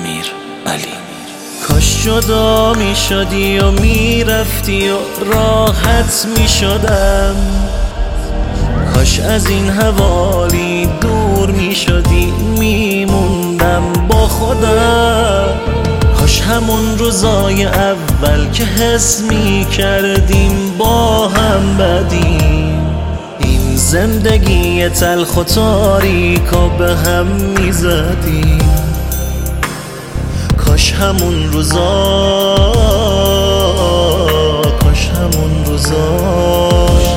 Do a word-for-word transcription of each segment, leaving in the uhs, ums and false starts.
امیرعلی. کاش جدا می شدی و می رفتی و راحت می شدم، کاش از این حوالی دور می شدی می موندم با خودم. کاش همون روزای اول که حس می کردیم با هم بدیم، این زندگی تلخ و تاریکا به هم می زدیم. کاش همون روزا، کاش همون روزا،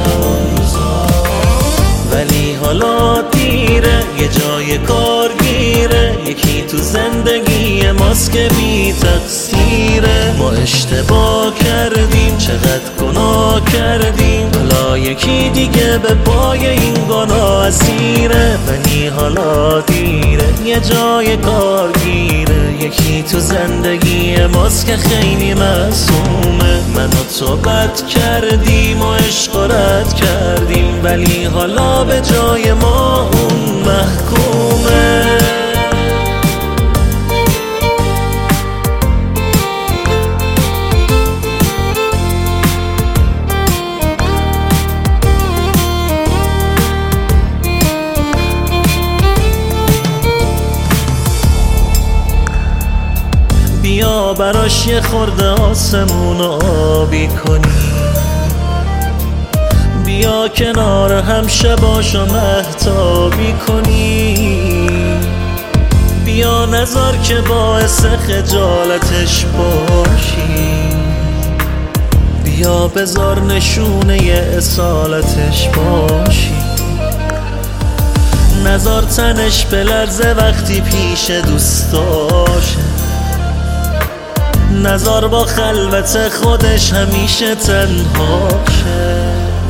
ولی حالا دیره، یه جای کارگیره، یکی تو زندگی ماست که بی تقصیره. ما اشتباه کردیم، چقدر گناه کردیم، حالا یکی دیگه به پای این گناه اسیره. ولی حالا دیره، یه جای کارگیره، یکی تو زندگی ماست که خیلی معصومه. من و تو بد کردیم و عشق رد کردیم، ولی حالا به جای ما اون محکومه. بیا براش یه خورده آسمون آبی کنی، بیا کنار هم شباشو مهتابی کنی، بیا نذار که باعث خجالتش باشی، بیا بذار نشونه اصالتش باشی، نذار تنش بلرزه وقتی پیش دوستاشه، نذار با خلوت خودش همیشه تنهاشه.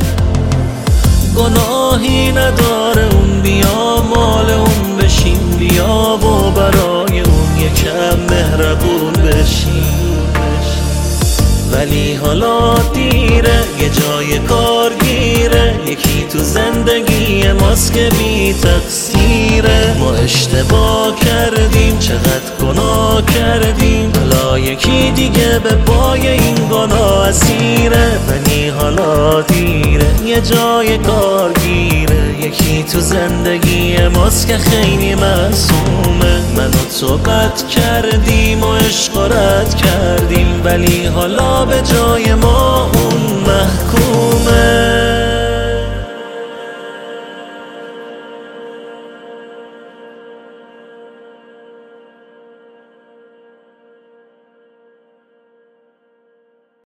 گناهی نداره اون، بیا مال اون بشیم، بیا و برای اون یکم مهربون بشیم. ولی حالا دیره، یه جای کارگیره، یکی تو زندگی ماست که بی تقصیره. ما اشتباه کردیم، چقدر گناه کردیم، حالا یکی دیگه به پای این گناه اسیره. ولی حالا دیره، یه جای کارگیره، یکی تو زندگی ماست که خیلی معصومه. من و تو بد کردیم و عشق رد کردیم، ولی حالا به جای ما اون محکوم.